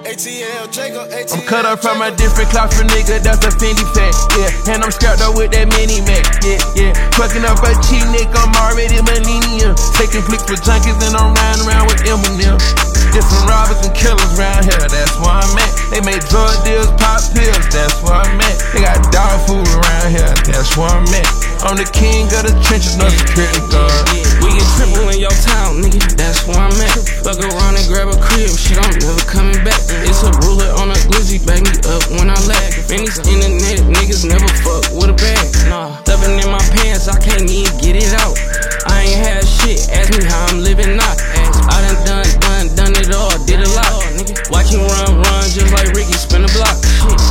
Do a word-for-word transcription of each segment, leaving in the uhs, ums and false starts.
A T L, Jacob, A T L. I'm cut up from a different cloth for nigga, that's a Fendi fact, yeah. And I'm strapped up with that mini Mac, yeah, yeah. Fucking up a cheap nigga, I'm already millennium. Taking flicks with junkies and I'm riding around with Eminem. Different robbers and killers round here, that's where I'm at. They make drug deals, pop pills, that's where I'm at. They got dog food around here, that's where I'm at. I'm the king of the trenches, no security guard. We get triple in your town, nigga, that's where I'm at. Fuck around and grab a crib, shit, I'm never coming back. It's a ruler on a glizzy, back me up when I lag. Fiends internet, niggas never fuck with a bag. Nah, stuffing in my pants, I can't even get it out. I ain't had shit, ask me how I'm living now. I done done, done, done it all, did a lot. Watch him run, run, just like Ricky, spin the block. Shit.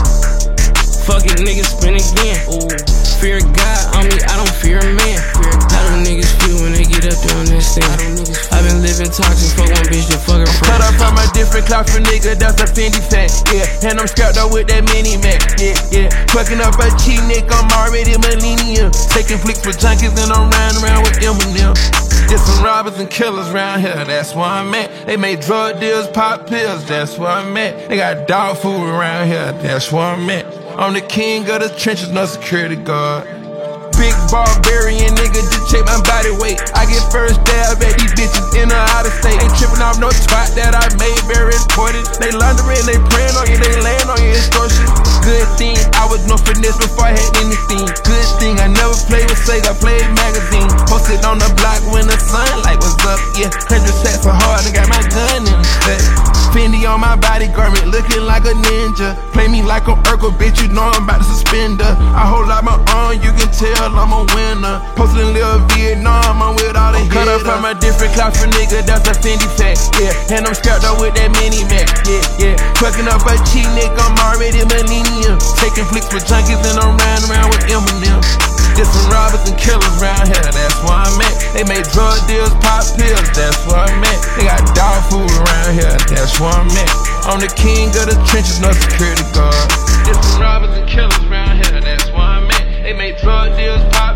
Fuck it, niggas spin again. Ooh. Fear God on me, I don't fear a man. How do niggas feel when they get up doing this thing? I've been living toxic, fuck one bitch, then fuck her friend. Cut up from a different cloth for nigga, that's a Fendi fact, yeah. And I'm strapped up with that mini Mac, yeah, yeah. Fucking up a cheap nigga, I'm already millennium. Taking flicks with junkies and I'm riding around with Eminem. Different robbers and killers round here, that's where I'm at. They make drug deals, pop pills, that's where I'm at. They got dog food around here, that's where I'm at. I'm the king of the trenches, no security guard. Big barbarian nigga, just check my body weight. I get first dab at these bitches in or out of state. Ain't tripping off no twat that I made, very important. They laundering, they praying on you, they laying on your extortion. Good thing, I was no finesse before I had anything. Good thing, I never played with Sega, I played magazine. Posted on the block when the sunlight was up, yeah. Hundred sets for hard, I got my gun in the set. Fendi on my body garment, looking like a ninja. Play me like an Urkel, bitch, you know I'm about to suspend her. I hold out my arm, you can tell I'm a winner. Posted in Lil Vietnam, I'm with all the hitters. Cut up from a different cloth for nigga, that's a Fendi fact, yeah. And I'm strapped up with that mini Mac, yeah, yeah. Fucking up a cheap nigga, I'm already millennium. Taking flicks with junkies and I'm riding around with Eminem. Different robbers and killers round here, that's where I'm at. They make drug deals, pop pills, that's where I'm at. They got dog food around here, that's where I'm at. I'm the king of the trenches, no security guard. Different robbers and killers round here, that's where I'm at. They make drug deals, pop